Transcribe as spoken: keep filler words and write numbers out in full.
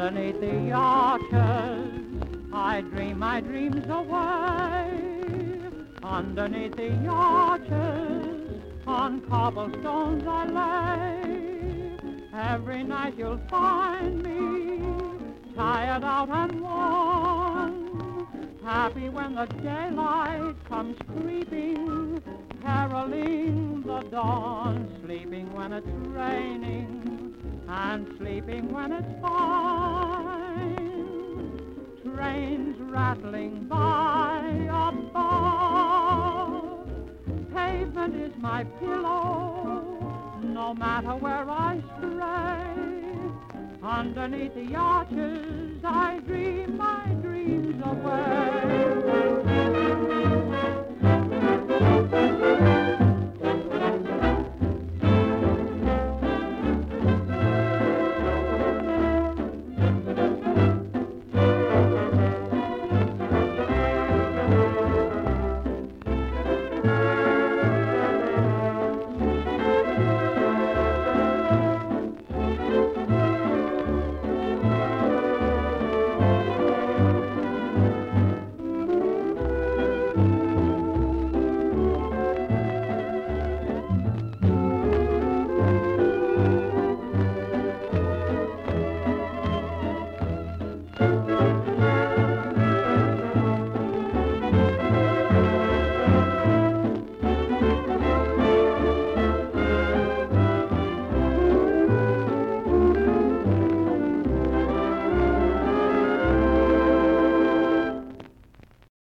Underneath the arches, I dream my dreams away. Underneath the arches, on cobblestones I lay. Every night you'll find me, tired out and worn, happy when the daylight comes creeping, caroling the dawn, sleeping when it's raining, and sleeping when it's fine. Trains rattling by above, pavement is my pillow, no matter where I stray. Underneath the arches I dream my dreams away.